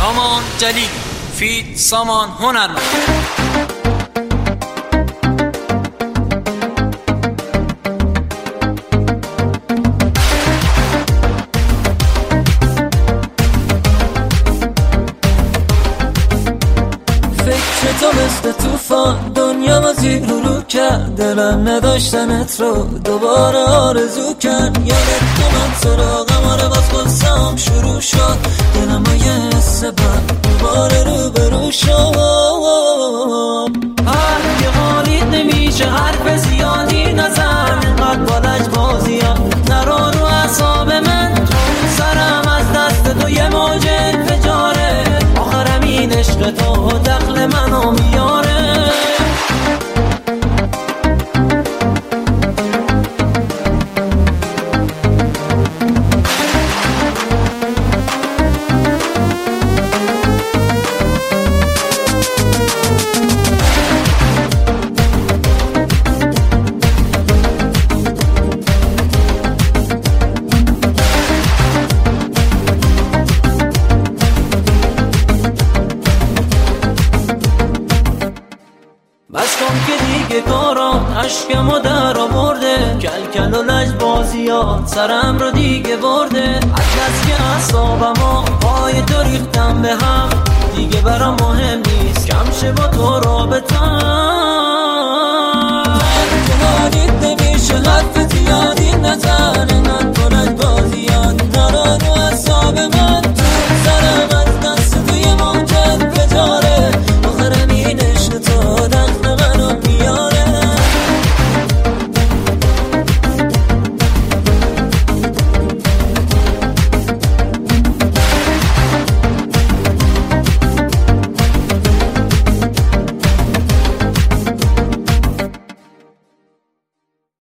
سامان جلیلی فیت سامان هنرمند. فکر تو مثل توفان دنیا ما زیر رو کرد، دلم نداشتنت رو دوباره آرزو کرد. یادت من سراغم آره باز قصه‌ام شروع شد، دلم با یه حس بد دوباره رو برو شد. یه حالیت نمیشه حرف زیادی نزن، اینقدر بالج بازی ها نرو رو اعصاب من. تو سرم از دست تو یه موج انفجاره، آخرم این عشق تو دخل منو میاره. بس کن که دیگه کاران عشقمو در آورده، کل و لجبازیات سرم رو دیگه برده. از که اعصابمو پای تو ریختم به هم، دیگه برام مهم نیست کم شه با تو رابطم.